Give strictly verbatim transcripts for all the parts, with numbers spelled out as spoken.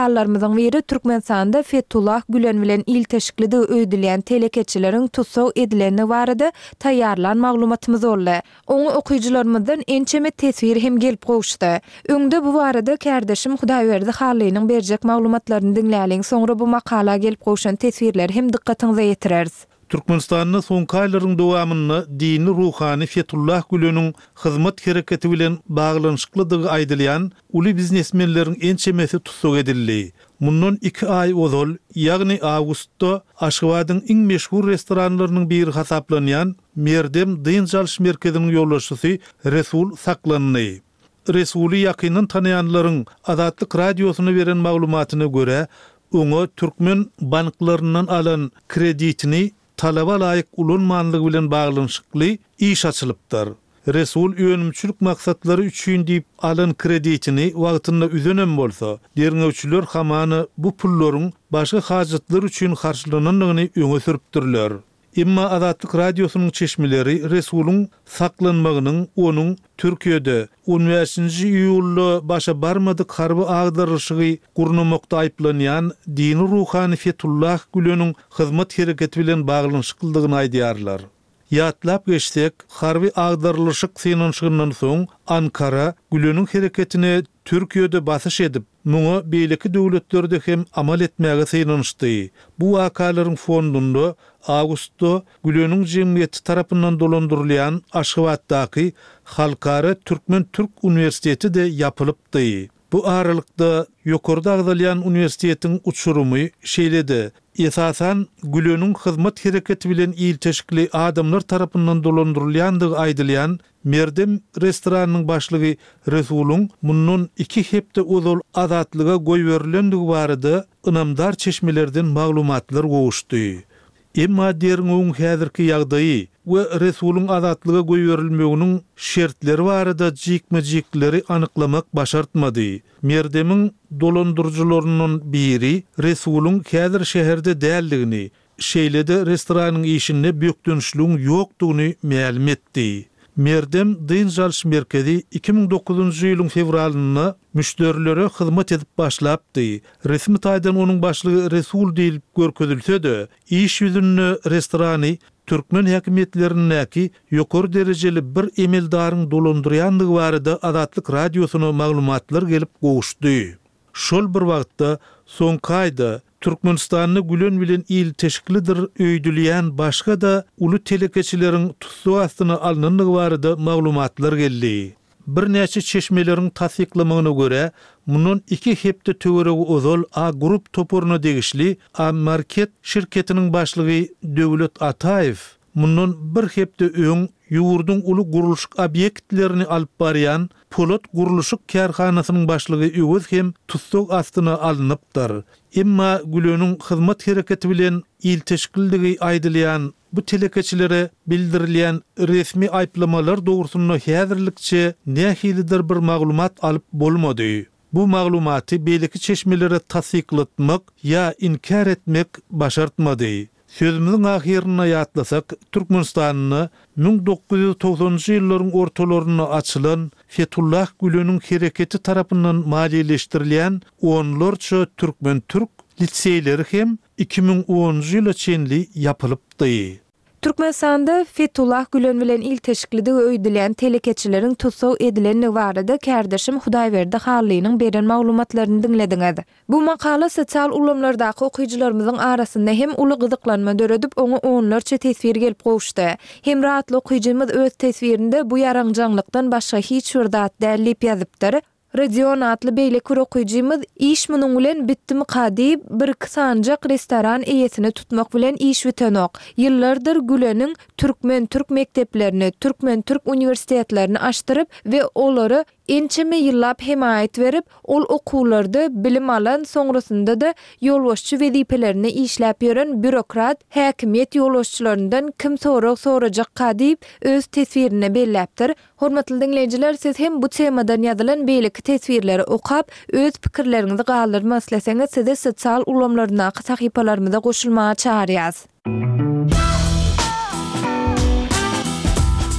Allarymyzyň biri Türkmenistanda Fethullah Gülen bilen il teşkilde öýdülen telekeçileriň tutsaw edileni barada taýýarlan maglumatymyz boldy. Oňa okuyjylarymyzdan ençeme tesbir hem gelip gowşdy. Öňde bu barada kardeşim Hudaýberdi Halynyň berjek maglumatlaryny dinläliň, soňra bu makala gelip gowşan tesbirler hem dikkatiňize ýetireriz. Türkmenistan'da soňky aýlaryň dowamyny dini ruhany Fethullah Gülen'iň hyzmat hereketi bilen baglanyşyklydygy aýdylýan uly biznesmenleriň ençemesi tutsak edildi. Mundan iki ay ozal, ýagny awgustda Aşgabatyň iň meşhur restoranlarynyň biri hasaplanýan Merdem Dyn Jalş merkeziniň ýolbaşçysy Resul saklandy. Resuly ýakyndan tanıyanlaryň Azatlyk radiosyna beren maglumatyna görä, oňa türkmen banklarynyň alan kreditini talaba laýyk ulanmanlygy bilen baglanyşykly iş açylypdyr. Resul öňümçülük maksatlary üçin diýip alan kreditini wagtynda üzenem bolsa, derňewçiler hamany bu pullaryň başga hajatlar üçin harçlananyny öňe sürüpdirler. Emma Azatlyk radiosynyň çeşmeleri Resulüň saklanmagynyň onuň Türkiýede on beşinji iýulda başa barmadyk harby agdarlyşygy gurnamakda aýplanýan dini ruhany Fethullah Gülen'iň hyzmat hereketi bilen baglanyşyklydygyny aýdýarlar. Ýatlap geçsek, harby agdarlyşyk synanşygyndan soň Ankara Gülen'iň hereketine Türkiýede basyş edip, muňa beýleki döwletlerde hem amal etmäge synanşdy. Bu wakalaryň fondunda Awgustda Gülen'iň jemgyýeti tarapyndan dolandyrylýan Aşgabatdaky Halkara Türkmen Türk Uniwersiteti de ýapylypdy. Bu aralykda ýokarda agdalýan uniwersitetiň uçurumy şeýledi. Esasan Gülen'iň hyzmat hereketi bilen il teşkili adamlar tarapyndan dolandyrylýandygy aýdylýan Merdem restoranynyň başlygy Resulüň mundan iki hepde ozal azatlyga goý berilendigi barada ynamdar çeşmelerden maglumatlar gowuşdy. Emma derňeň häzirki ýagdaýy we Resulüň azatlyga goý berilmeginiň şertleri barada jikme-jikleri anyklamak başartmady. Merdemiň dolandyrjylarynyň biri Resulüň häzir şeherde däldigini, şeýlede restoranyň işinde bökdönüşlüğün ýokdugyny ma'lum etdi. Merdem Dyn Jalş merkezi iki ming dokuzunji ýylyň fevralyna müşterilere hyzmat edip başlapdy. Resmi taýdan onuň başlygy Resul diýilip görkezilse-de, iş ýüzünde restorany Türkmen häkimetleriniňki ýokary derejeli bir emeldaryň dolandyrýandygy barada Azatlyk radiosyna maglumatlar gelip gowuşdy. Şol bir wagtda soňky aýda Türkmenistanyny Gülen bilen il teşkilidir öýdülýän başga da uly telekeçileriň tutsaw astyna alnandygy barada maglumatlar geldi. Bir näçe çeşmeleriň tasdiklamagyna görä, munun iki hepde töweregi ozal A grup toporuna degişli A market şirketiniň başlygy Döwlet Ataýew munun bir hepde öň ýurduň uly guruluşyk obyektlerini alyp barýan Polat guruluşyk karhanasynyň başlygy öwüz hem tutsaw astyna alınıpdyr. Emma Gülen'iň hyzmat hereketi bilen il teşkildigi aýdylýan bu telekeçilere bildirilýän resmi aýplamalar dogrusyna häzirlikçe nähilidir bir maglumat alyp bolmady. Bu maglumaty beýleki çeşmelere tasdiklatmak ýa inkar etmek başartmady. Sözümüzün ahirine ýatlasak, Türkmenistanyny ming dokuz ýüz togsanjy ýyllaryň ortalaryna açylan Fethullah Gülen'iň hereketi tarapyndan maliýeleşdirilýän onlarça Türkmen Türk liseýleri hem iki ming onunji ýyla çenli ýapylypdy. Türkmenistanda Fethullah Gülen bilen il teşkilde öýdülen telekeçileriň tutsaw edileni barada kardeşim Hudaýberdi Halynyň beren maglumatlaryny dinlediňiz. Bu makala sosial ulamlardaky okuyjylarymyzyň arasynda hem uly gyzyklanma döredip oňa onlarça tesbir gelip gowuşdy. Hem rahatly okuyjymyz öz tesbirinde bu ýaraňjanlykdan başga hiç bir zat dälip ýazypdyr. Radion atly beýleki okuyjymyz iş munyň bilen bitdimi kady bir kısancak restoran eýesini tutmak bilen iş bitenok. Ýyllardyr Gülen'iň Türkmen Türk mekteplerini, Türkmen Türk uniwersitetlerini açtyryp we olary ençeme ýyllap hemayet berip, ol okuwlarda bilim alan, soňrasynda da ýolbaşçy wezipelerini işläp ýören bürokrat, häkimiýet ýolbaşçylaryndan kim sorak sorajak kady öz tesbirine belläpdir. Hormatly dinleýijiler, siz hem bu temadan ýazylan beýleki tesbirleri okap, öz pikirleriňizi galdyrmak isleseňiz, sizi sosial ulamlaryndaky sahypalarymyza goşulmaga çağırýas.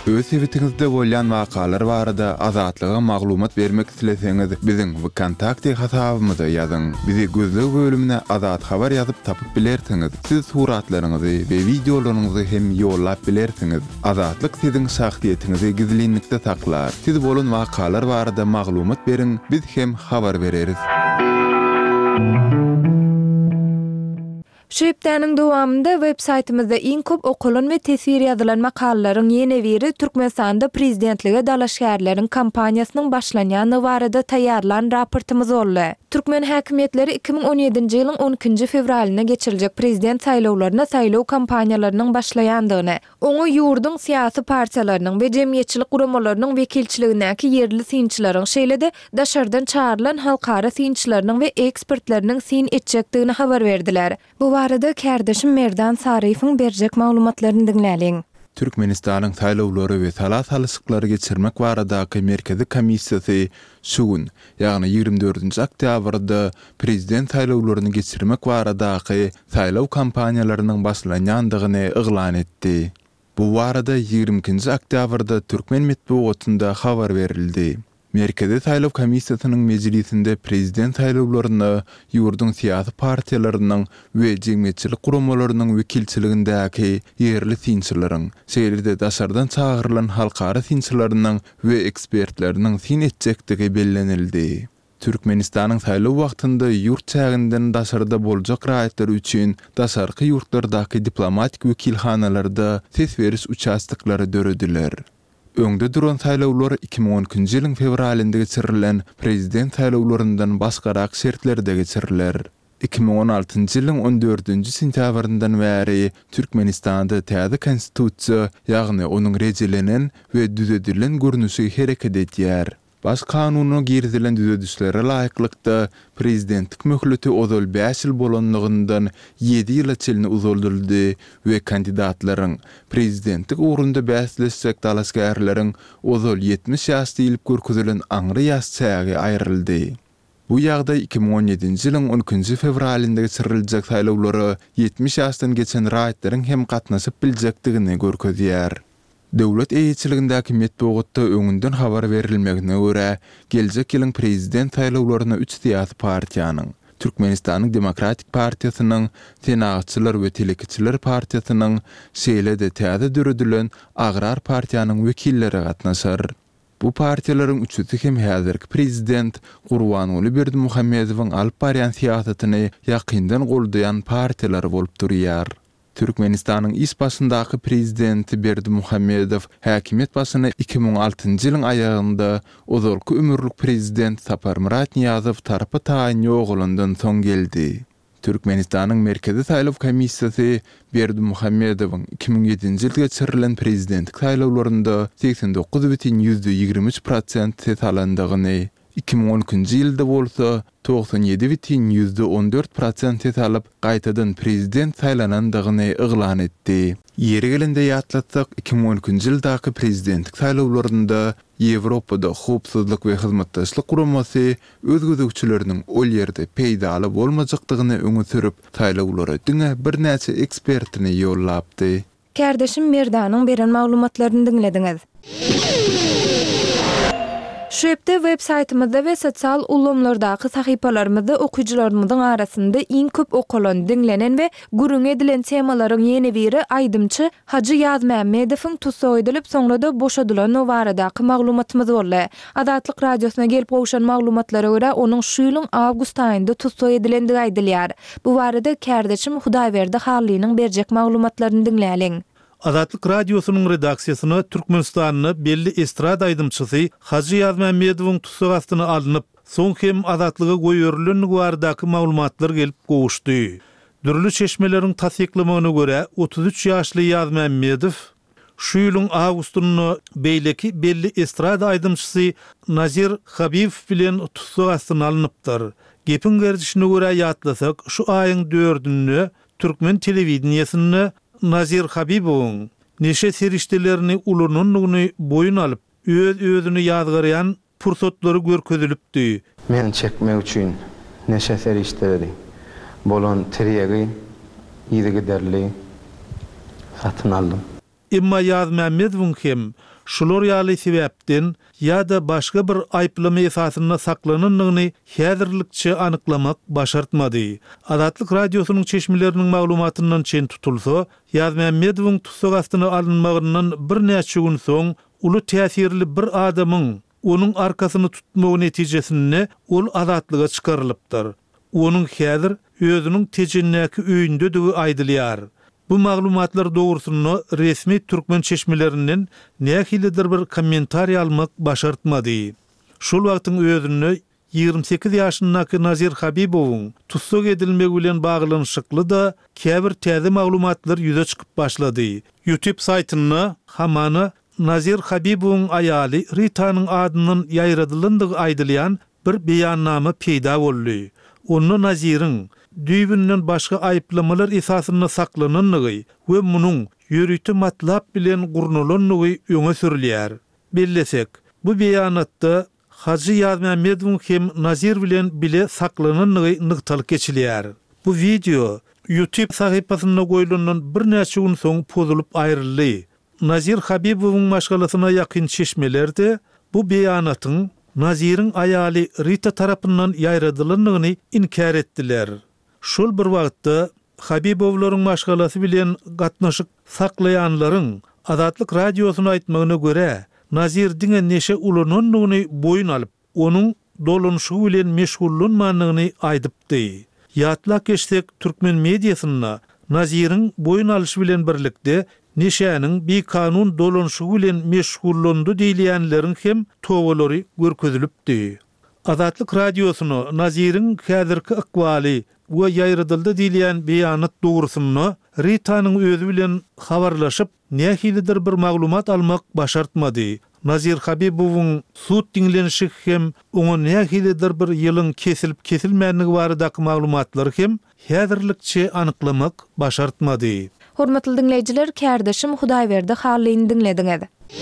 Öz evitinizde bolyan wakalar barada azatlyga maglumat bermek isleseňiz, biziň kontakty hasabymyza ýazyň. Bizi gözlegi bölümine azat habar ýazyp tapyp bilersiňiz. Siz suratlaryňyzy we videolaryňyzy hem ýollap bilersiňiz. Azatlyk siziň şahsiýetinizi gizlinlikde saklar. Siz bolan wakalar barada maglumat beriň, biz hem habar bereriz. Şu ýypdanyň dowamında web saytymyzda iň köp okulan we tesir ýazylan makalalaryň ýene biri Türkmenistanda prezidentlige dalaşgärleriň kampaniýasynyň başlanýany barada taýýarlan raportymyz boldy. Türkmen häkimetleri iki bin on ýedinji ýylyň on ikinji fevralyna geçiriljek prezident saýlawlaryna saýlaw kampaniýalarynyň başlaýandygyny, oňa ýurduň syýasy partiýalarynyň we jemgyýetçilik guramalarynyň wekilçiligindäki yerli synçylaryň şeýle-de daşardan çağırılan halkara synçylarynyň we ekspertleriniň syn etjekdigini habar berdiler. Bu barada kardeşim Merdan Sarif'in berjek maglumatlaryny dinläliň. Türkmenistanyň saýlawlary we salat halysyklary geçirmek baradaky merkezi komissiýasy şugun, ýagny ýygrimi dördünji oktýabrda prezident saýlawlaryny geçirmek baradaky saýlaw kampaniýalarynyň başlanýandygyny yglan etdi. Bu barada ýygrimi ikinji oktýabrda Türkmen medeniýetinde habar berildi. Merkezi saýlaw komissiýasynyň mejlisinde prezident saýlawlaryny ýurduň syýasy partiýalarynyň we jemgyýetçilik guramalarynyň wekilçiligindäki ýerli synçylaryň, şeýlede daşardan çağırılan halkara synçylarynyň we ekspertleriniň syn etjekdigi bellenildi. Türkmenistanyň saýlaw wagtynda ýurt çäginden daşarda boljak raýatlar üçin daşarky ýurtlardaky diplomatik wekilhanalarda ses beriş uçastyklary dörediler. Öňde duran saýlawlar iki bin on ikinji ýylyň fevralynda geçirilen prezident saýlawlaryndan başgarak şertlerde geçiriler. iki bin on altynji ýylyň on dördünji sentýabryndan bäri Türkmenistanda täze konstitusiýa, ýagny onuň rejelenen we düzedilen görnüşi hereket edýär. Baş kanunyna girdilen düzedişlere laýyklykda prezidentlik möhleti ozal beş ýyl bolanlygyndan ýedi ýyla çelini uzuldurdy we kandidatlaryň prezidentlik ugrunda bäsleşjek dalaşgärleriň ozal ýetmiş ýaşda ýylyp görkezilen aňry ýaş çägi aýryldy. Bu ýagdaý iki bin on ýedinji ýylyň on ikinji fevralynda geçiriljek saýlawlary ýetmiş ýaşdan geçen raýatlaryň hem gatnaşyp biljekdigini görkezýär. Döwlet eýetçiligindäki medeniýetde öňünden habar berilmegine görä, geljek ýylyň prezident saýlawlaryna üç syýasy partiýanyň, Türkmenistanyň Demokratik Partiýasynyň, Senatçylar we Telekiçiler Partiýasynyň, şeýle-de täze döredilen Agrar Partiýanyň wekilleri gatnaşar. Bu partiýalaryň üçüsi hem häzirki prezident Gurbanuly Berdimuhammedowyň alyp barýan syýasatyny ýakyndan goldaýan partiýalar bolup durýar. Türkmenistanyň iş başyndaky prezidenti Berdimuhammedow häkimet başyna iki bin on altynji ýylyň aýagynda ozalky ömürlük prezident Saparmurat Niýazow tarapy taýin ýogulandan soň geldi. Türkmenistanyň merkezi saýlaw komissiýasy Berdimuhammedowyň iki bin ýedinji ýylda geçirilen prezidentlik saýlawlarynda seksen dokuz bitim ýygrimi üç prosent ses alandygyny, iki bin on ikinji ýylda bolsa doksan ýedi bitim on dört prosent ses alyp gaýtadan prezident saýlanandygyny yglan etdi. Ýeri gelende ýatlatsak, iki bin on ikinji ýyldaky prezidentlik saýlawlarynda Ýewropada howpsuzlyk we hyzmatdaşlyk guramasy öz gözegçileriniň ol ýerde peýdaly bolmajakdygyny öňe sürüp, saýlawlara diňe bir näçe ekspertini ýollapdy. Kardeşim Merdanyň beren maglumatlaryny dinlediňiz. Şu ýepde web saytymyzda we sosial ulamlardaky sahypalarymyzda okuyjylarymyzyň arasynda iň köp okulan, dinlenen we gürüň edilen temalaryň ýene biri aýdymçy Hacı Ýazmammedowyň tutsaw edilip soňrada boşadylan baradaky maglumatymyz boldy. Adatlyk radiosyna gelip gowşan maglumatlara görä onuň şu ýylyň awgust aýynda tutsaw edilendigi aýdylýar. Bu barada kardeşim Hudaýberdi Harlynyň berjek maglumatlaryny dinläliň. Adatlyk radiosynyň redaksiýasyna Türkmenistanyň belli estrad aýdymçysy Hacı Ýazmammedowyň tutsaw astyna alınıp, soň hem adatlyga goýurylan baradaky maglumatlar gelip gowuşdy. Dürli çeşmeleriň tasdiklamagyna görä otuz üç ýaşly Ýazmammedow şu ýylyň awgustyny beýleki belli estrad aýdymçysy Nazir Habibow bilen tutsaw astyna alınıpdyr. Gepin gerçişine görä ýatlasak, şu aýyň dördünde Türkmen telewizionyny Nazir Habibowyň neşe serişdelerini ulununlugyny boyun alyp, öz özüni ýazgaryan pursatlary görkezilipdi. Men çekmek üçin neşe serişdeleri bolan teriyegi ýygy derli satyn aldım. Emma Ýazmammedowyň hem Şular ýaly sebäpden ýa-da başga bir aýplama esasyna saklananlygyny häzirlikçe anyklamak başartmady. Azatlyk radiosynyň çeşmeleriniň maglumatyndan çen tutulsa, Ýazmammedowyň tutsak astyna alynmagyndan bir näçe gün soň uly täsirli bir adamyň onuň arkasyny tutmagy netijesinde ol azatlyga çykarylypdyr. Onuň häzir özüniň tejennäki öýünde digi aýdylýar. Bu maglumatlar dogrusyny resmi türkmen çeşmelerinden nähilidir bir kommentariýa almak başartmady. Şol wagtyň özüni ýygrimi sekiz ýaşyndaky Nazir Habibowyň tutsak edilmegi bilen baglanyşykly da käbir täze maglumatlar ýüze çykyp başlady. YouTube saýtyna hamana Nazir Habibowyň aýaly Ritanyň adynyň ýaýradylandygy aýdylýan bir beýannama peýda boldy. Onu Nazir'in düýbünden başga aýplamalar esasyna saklananlygy we munyň ýürüti matlap bilen gurnulanlygy öňe sürilýär. Bellesek, bu beýanatda Hacı Ýazmammedowyň hem Nazir bilen bile saklananlygy nyktalyk geçilýär. Bu video YouTube sahypasyna goýulandan bir näçe gün soň pozulup aýryldy. Nazir Habibowyň maşgalasyna ýakyn çeşmelerde bu beýanatyň Nazir'in aýaly Rita tarapyndan ýaýradylanlygyny inkar etdiler. Şol bir wagtda Habibowlaryň maşgalasy bilen gatnaşyk saklaýanlaryň Azatlyk radiosyna aýtmagyna görä, Nazir diňe neşe ulananlygyny boyun alyp, onuň dolanşygy bilen meşgullanmanlygyny aýdypdy. Ýatlak geçsek türkmen mediasyna Nazir'in boyun alyşı bilen birlikde neşäniň bir kanun dolanşygy bilen meşgullandy diýilýänleriň hem towalary görkezilipdi. Azatlyk radiosyna Nazir'in häzirki ykbaly we ýaýradyldy diýilýän beýanat dogrusyny Ritanyň özü bilen habarlaşyp nähilidir bir maglumat almak başartmady. Nazir Habibowyň sud diňlenişi hem oňa nähilidir bir ýylyň kesilip kesilmänligi baradaky maglumatlary hem häzirlikçe anyklamak başartmady. Hormatly dinleyijiler, kärdeşim Hudaýberdi halyny dinlediňiz.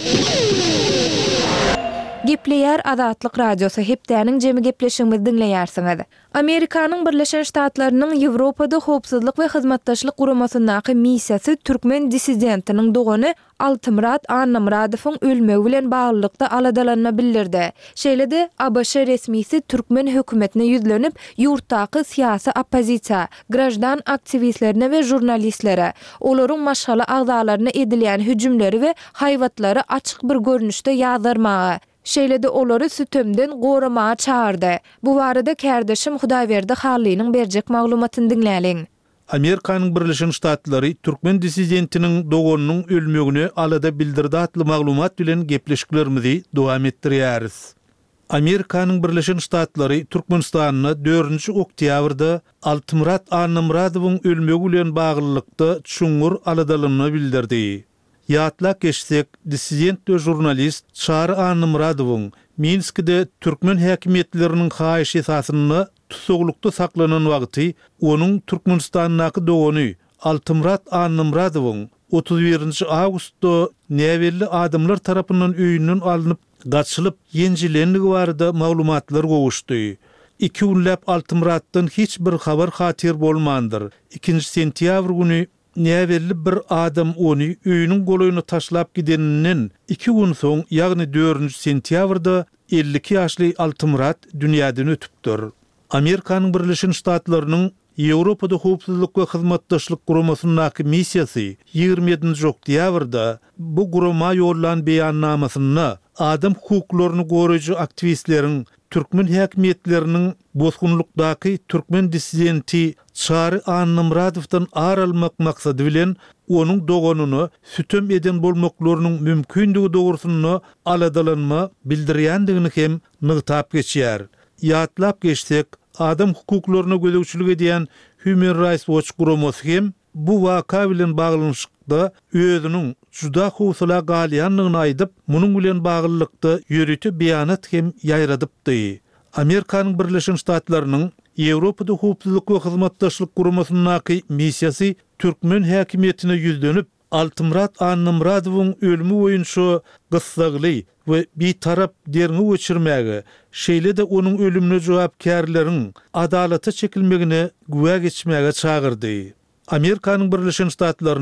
Gepleýär Azatlyk radiosu hepdäniň jemi gepleşigimizi dinleýärsiňiz. Amerikanyň Birleşen Ştatlarynyň Ýewropada howpsuzlyk we hyzmatdaşlyk guramasyndaky missiýasy türkmen dissidentiniň dogany Altymrat Annamradowyň ölmegi bilen baglykda aladalanma bildirdi. Şeýlede A B Ş resmisi türkmen hökümetine ýüzlenip ýurtdaky siýasy opozisiýa, grajdan aktivistlerine we jurnalistlere, olaryň maşgala agzalaryna edilýän hüjümleri we haýwatlary açyk bir görnüşde ýazarmagy, şeýlede olary sütömden goramağa çağırdy. Bu barada kärdeşim Hudaýberdi halynyň berjek maglumatyny dinläliň. Amerikanyň Birleşen Ştatlary türkmen dissidentiniň doganynyň ölmegini alada bildirdi atly maglumat bilen gepleşiklerimizi dowam etdirýäris. Amerikanyň Birleşen Ştatlary Türkmenistanyna dördünçi oktýabrda Altymrat Annamradowyň ölmegi bilen baglykda çuňur aladalanyny bildirdi. Ýatlak geçsek, dissident we jurnalist Çary Annamradowyň Minskde türkmen häkimetleriniň haýyş esasyny tutsaklykda saklanan wagty onuň Türkmenistanyňky dogany Altymrat Annamradowyň otuz birinçi awgustda näwelli adamlar tarapyndan öýünden alınıp gaçylyp ýenjilenligi barada maglumatlar gowuşdy. İki günläp Altymratdan hiç bir habar hatyr bolmandyr. ikinji sentýabr güni näwelli bir adam onu öýüniň golaýyny taşlap gideninden iki gün soň, ýagny dördünçi sentýabrda elli iki ýaşly Altymrat dünýäden ötüpdir. Amerikanyň Birleşen Ştatlarynyň Ýewropada howpsuzlyk we hyzmatdaşlyk guramasyndaky missiýasy ýygrimi ýedinji oktýabrda bu gurama ýollan beýannamasyna adam hukuklaryny goraýjy aktivistleriň türkmen häkimetleriniň bozgunlukdaky türkmen dissidenti Çary Annamradowdan aralmak maksady bilen onuň doganyny sütöm eden bolmaklarynyň mümkindigi dogrusyny aladalanma bildirýändigini hem nygtap geçýär. Ýatlap geçsek, adam hukuklaryna gözegçilik edýän Human Rights Watch guramasy hem bu waka bilen baglanyşykda özüniň juda howsala galýanlygyny aýdyp, munyň bilen baglykda ýürüti beýanat hem ýaýradypdy. Amerikanyň Birleşen Ştatlarynyň Ýewropada howpsuzlyk we hyzmatdaşlyk guramasyndaky missiýasy türkmen häkimetine ýüzlenip Altymrat Annamradowyň ölümi boýunça gyssaly we bir tarap derňi geçirmäge, şeýle-de onuň ölümine jogapkärleriň adalata çekilmegine güwa geçmäge çağırdy. Amerikanyň Birleşen Ştatlarynyň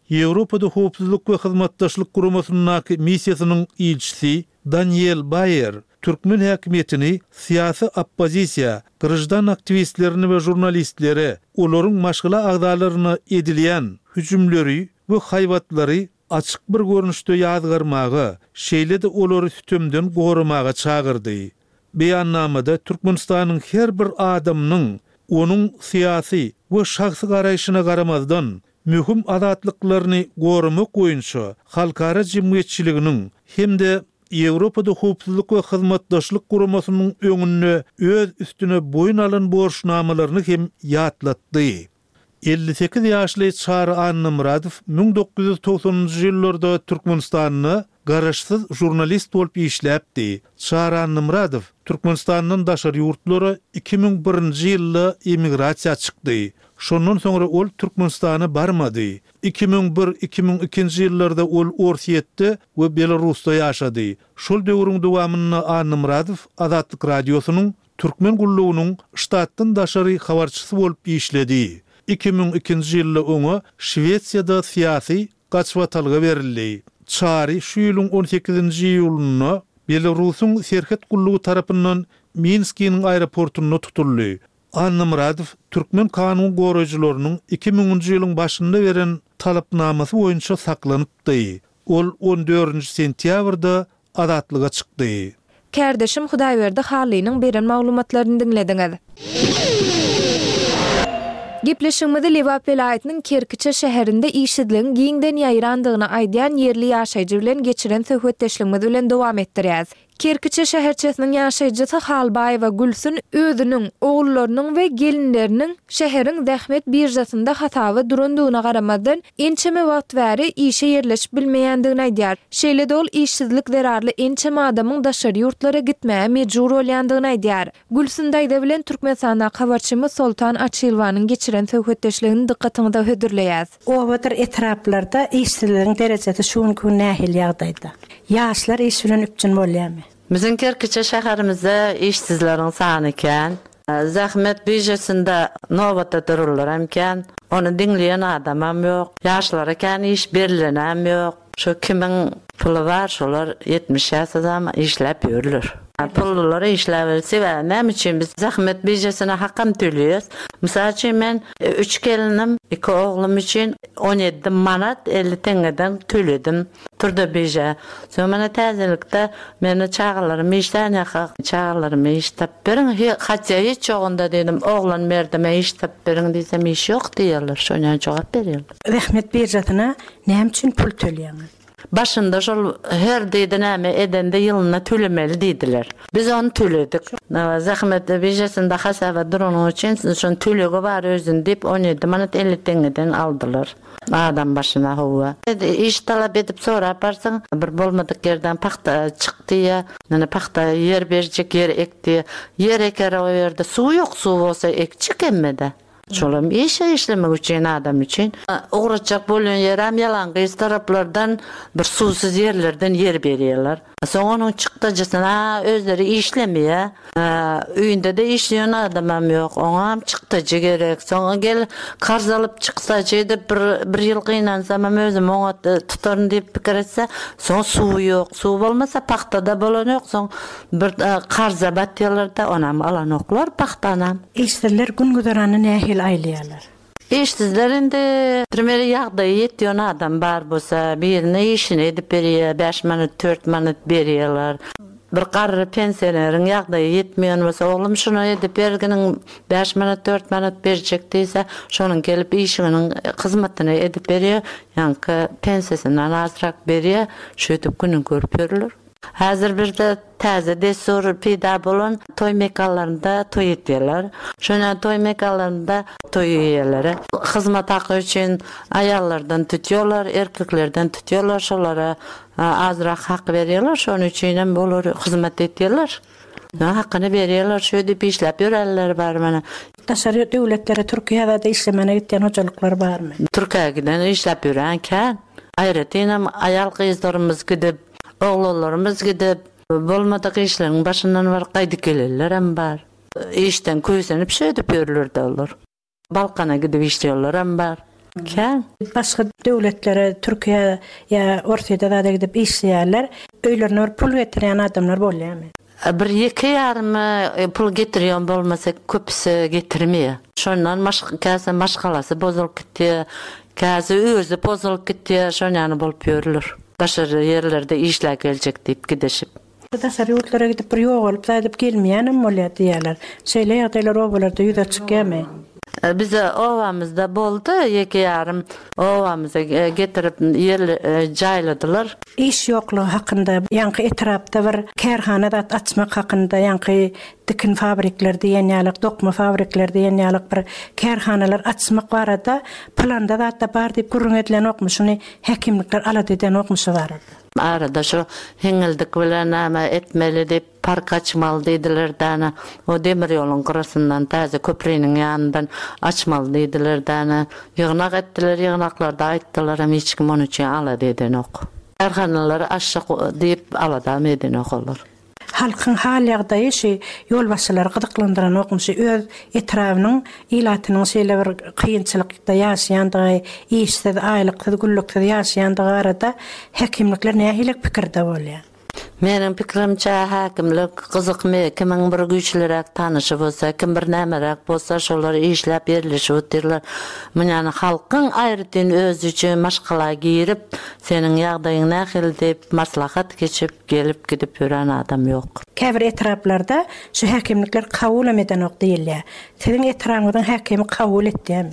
Ýewropada howpsuzlyk we hyzmatdaşlyk guramasynyň missiýasynyň ilçisi Daniel Bayer Türkmen häkimetini siyasi oppozisiya, gryjdan aktivistlerini we jurnalistleri, olaryň maşgala agdalaryna edilýän hüjümleri we haýwatlary açyk bir görnüşde ýazgarmagy, şeýle-de olary sütemden goramaga çagyrdy. Beýannamada Türkmenistanyň her bir adamynyň onuň siyasi we şahsy garaýşyna garamazdan mühim azatlyklaryny goramak goýunça halkara jemgyýetçiliginiň hem-de Ýewropada howpsuzlyk we hyzmatdaşlyk guramasynyň öňünde öz üstüne boyun alan borçnamalaryny hem ýatlatdy. elli sekiz ýaşly Çary Anna Muradow ming dokuz ýüz togsonunjy ýyllarda Türkmenistanyny garaşsyz jurnalist bolup işläpdi. Çary Anna Muradow Türkmenistanyň daşary ýurtlary iki ming birinji ýylda emigrasiýa çykdy. Şondan soňra ol Türkmenistana barmady. iki ming bir iki ming ikinji ýyllarda ol Orsiýetde we Belarusda ýaşady. Şol döwrüň dowamyny Anna Muradow Azatlyk radiosynyň Türkmen gullugynyň ştatdan daşary habarçysy bolup işledi. iki ming ikinji ýylda oňa Şwetsiýada syýasy gaçwatalga berildi. Çary şu ýylyň on sekizinji ýylyna Belarusyň serhet gullugy tarapyndan Minskiň aeroportuna tutuldy. Anna Muradow Türkmen kanun goraýjylarynyň iki minginji ýylyň başynda beren talapnamasy boýunça saklanypdy. Ol on dördünji sentýabrda azatlyga çykdy. Kardeşim Hudaýberdi Harlynyň beren maglumatlaryny dinlediňiz. Gepleşigimizde Lewap welaýatynyň Kerkiçe şäherinde işsizligiň giňden ýaýrandygyny aýdýan yerli ýaşaýjy bilen geçiren söhbetdeşligimiz bilen dowam etdirýäs. Kerkiçe şäherçesiniň ýaşaýjysy Halbaýewa Gülsün özüniň, oğullarynyň we gelinleriniň şäheriň dähmet birjasynda hatawy durandygyna garamazdan ençeme wagt bäri işe ýerleşip bilmeýändigini aýdýar. Şeýle-de ol işsizlik zerarly ençeme adamyň daşary ýurtlara gitmäge mejbur bolýandygyny aýdýar. Gülsün daýda bilen Türkmenistana habarçymyz Soltan Açylwanyň geçiren söhbetdeşligini dikkatiňizde hödürleýäs. Owadyr etraplarda işsizligiň derejesi şuň gün nähil ýagdaýda. Ýaşlar iş bilen üpjün bolýarmy? Bizim Kerkiçe şäherimizde işsizleriň sany eken, zähmet birjasynda nowatda dururlar emken, onu dinleýän adamam ýok, ýaşlara eken iş berilenem ýok. Şu kimiň puly bar, şolar yetmiş ýaşadam işläp ýörler. Pullulary işläberse we näme üçin biz zähmet birjasyna hakkam töleýäs. Mysal üçin men üç gelinim, iki oglum üçin on ýedi manat elli teňeden töledim. Turda birja. Sonra täzelikde meni çağırlarym işden ýaka çağırlarym iştap beriň. Hatça hiç ýogunda dedim, oglan merdime iştap beriň diýsem iş ýok diýerler. Şoňa jogap berýärler. Zähmet birjasına näme üçin pul töleýäňiz? Başında şol her diýdi näme edende ýylyna tölemeli diýdiler. Biz onu töledik. Zähmet birjasynda hasaba duranyň üçin şonu tölege bar özün diýip on ýedi manat elli teňeden aldylar. Adam başına howa. İş talap edip sonra aparsaň bir bolmadyk yerden paxta çykdy ýa, näme paxta ýer berjek ýer ekdi. Ýer eker o ýerde suw ýok, suw bolsa ekçik emmede. Şolam işe işlemek üçin adam üçin uğraşacak bolýan ýeram ýalaňky taraplardan bir suwsuz ýerlerden ýer berýärler. Soňa çykdyjysyna özleri işlemeýär. Öýünde de işleýän adamam ýok. Oňam çykdyjy gerek. Soňa gel karz alyp çyksaçy dep bir bir ýyl gynansam özüm oňa tutaryn diýip pikir etse, soň suw ýok. Suw bolmasa paxtada bolan ýok. Soň bir karza batýarlar-da onam alan oklar paxtanam. İşsizler gün güzarany nähil aýlaýarlar? İşsizlerinde primeri ýagdaý ýetýän adam bar bolsa, birine işini edip berýär, beş manat, dört manat berýärler. Bir garry pensioneriň ýagdaý ýetmeýän bolsa, oglum şunu edip bergeniň beş manat, dört manat berjek diýse, şonuň gelip işiniň hyzmatyny edip berýär, ýa-ni pensiýasynyň azrak berýär, şöýtüp günüň görüp ýörler. Hazır bir de täze desur pida bolan toy mekanlarında toy etýärler. Şoňa toy mekanlarında toy ýerleri hyzmat haky üçin ayallardan tutýarlar, erkeklerden tutýarlar, şolara azrak hak berýärler, şonuň üçin hem bolar hyzmat etýärler. Hakyny berýärler, şöýde işläp ýörerler bar mana. Daşary döwletlere Türkiýede işlemene gitýän hojalyklar barmy? Türkiýede işläp ýörenken, aýratynam ayal gyzlarymyz gidip oğullarımız gidip bolmadyk işleriň başyndan bar gaýdy gelirler hem bar. İşden köýsenip şöýdip ýörler de olur. Balkana gidip işleýärler hem bar. Kän? Başga döwletlere, Türkiýe ya Ortaýa da gidip işleýärler. Öýlerine bir pul getiren adamlar bolýarmy? Bir iki yarım pul getiriyor bolmasa köpüsü getirmiyor. Şondan maşk käse maşgalası bozulup gitdi. Käse özü bozulup gitdi. Şonany bolup ýörülür. Başarı yerlerde işler gelecek deyip gidişip. Da sarıutlara gidip bir ýok olup da edip gelmeýänim bolýar diýerler. Şeýle ýagdaýlar obalarda ýüze çykýarmy? Bize ovamızda boldu, iki yarım ovamıza getirip yer jayladylar. İş ýoklugy hakynda, ýanky etrapda bir kärhana açmak hakynda, ýanky dikin fabrikler diýenýärlik, dokma fabrikler diýenýärlik bir kärhanalar açmak barada planda da hatta bar diýip gurrun edilen okmuşyny hekimlikler alady eden okmuşy bar. Arada şu heňildik bilen näme etmeli dip park açmaly diýdiler dana. O demir ýoluň gyrasyndan täze köprüniň ýanyndan açmaly diýdiler dana. Ýygnak etdiler, ýygnaklarda aýtdylar, hem hiç kim onu üçin alady eden ok. Kärhanalar aşak diýip aladam eden oklar. Halkyň hal ýagdaýy şu ýolbaşçylary gydyklandyran okmuşy öz etrawynyň ilatynyň şeýle bir kynçylykda ýaşaýandygy, işsiz, aýlykda, güllükde ýaşaýandygy arada hekimlikler nähilek pikirde bolýar. Menin pikirimçe hakimlik kızıkmy, kimin bir güýçlirak tanyşy bolsa, kim bir nämerak bolsa şolar işläp berleşip oturlar. Munyany halkyň aýrytyn öz üçin maşgala girip, seniň ýagdaýyň nähil dip maslahat geçip gelip gidip ýören adam ýok. Käbir etraplarda şu hakimlikler kabul eden ok diýilýär. Senin etrawyňyň hakimi kabul etdiňmi?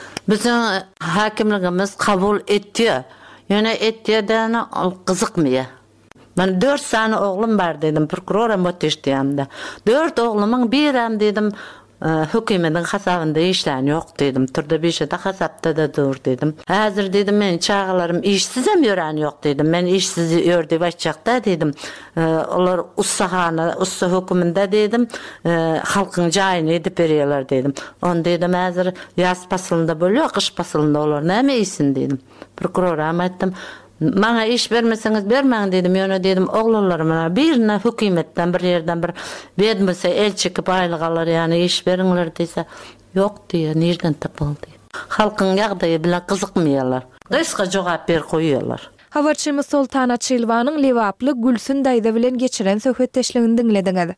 Biziň hakimligimiz kabul etdi. Ýöne etdiýäden ol kızykmýar. Ben dört sene oğlum var dedim, prokurora moteşdiyamda. Dört oğlumun biram dedim, hükümetin hasabında işlerini yok dedim. Turda bir şey de hasapta da dur dedim. Hazır dedim, men çağlarım işsizem yören yok dedim. Men işsizi ördü başçakta dedim. Onlar ussahana, ussa hükümünde dedim, halkın cayını edip veriyorlar dedim. On dedim, hazır yaz pasılında bölüyor, kış pasılında olur. Ne mi iyisin dedim. Prokurora ama ettim. Bana iş vermeseniz vermeyin dedim. Yöne dedim oğullarıma birine hükümetten bir yerden bir vermese el çekip aylık alır yani iş verinler dese yok diye nereden tapıldı diye. Halkın ýagdaýy bilen kızykmýarlar. Gysga jogap ber koýýarlar. Habarçymyz Soltana Çylwanyň lewaply Gülsün daýda bilen geçiren söhbetdeşligini diňlediňiz.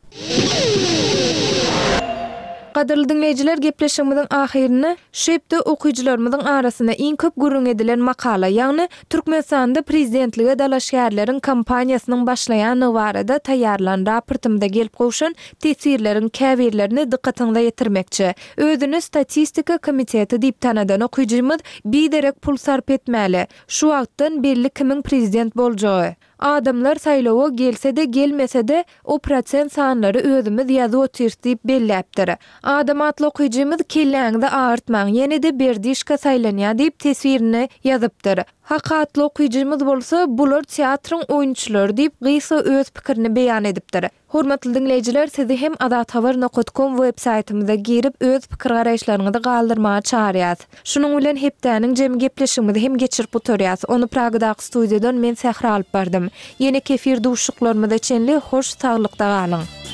Gadyrly dinleýijiler, gepleşigimiziň ahyryny şeýpde okuýjylarymyzyň arasyna iň köp gurrun edilen makala, ýagny Türkmenistanda prezidentlige dalaşýarlaryň kampaniýasynyň başlaýany barada taýýarlan raportymda gelip gowşan tesirleriň käbirlerini dikkatiňizde ýetirmekçi. Özüni statistika komiteti diýip tanadan okuýjymyz bir derek pul sarp etmäli. Şu wagtdan belli kimin prezident boljagy. Adamlar saýlawa gelse-de gelmese-de o prosent sanlary özümiz ýazyp oturýar belläpdir. Adam atly okuýjymyz kelläňde artmaň, ýene-de berdişka saýlanýar diýip tesbirini ýazypdyr. Hakatly okuýjymyz bolsa bular teatryň oýunçylary diýip gysga öz pikirini beýan edipdir. Hormatly dinleýijiler, sizi hem adat habar nokta com web saytymyza girip öz pikir garaýşlaryňyzy galdyrmagy çağırýas. Şunuň bilen hepdäniň jemy gepleşigimizi hem geçirip oturýas. Onu Pragdaky studiýadan men Sähra alyp bardym. Ýene kefir duşuklarymyza çenli hoş saglykda galyň.